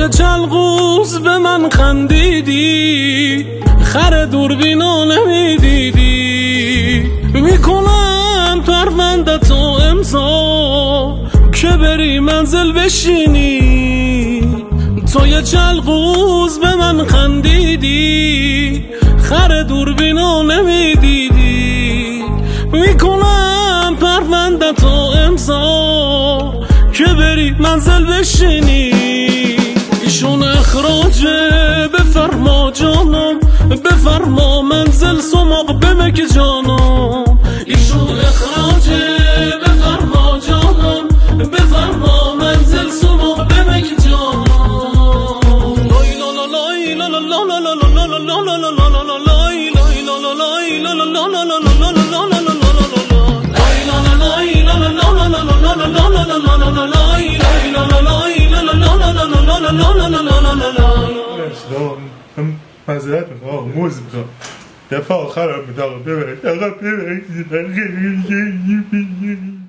یه چلقوز به من خندیدی، خر دوربینا نمیدیدی، میکنم پرونده تو امضا که بری منزل بشینی. تو یه چلقوز به من خندیدی، خر دوربینا نمیدیدی، میکنم پرونده تو امضا که بری منزل بشینی. ایشون اخراجه بفرما جانم، بفرما منزل سماق بمک جانم. ایشون اخراجه بفرما جانم، بفرما منزل سماق بمک جانم. هم معذرت میخوام، موز میخوام، دفعه آخرم میدارم ببرید.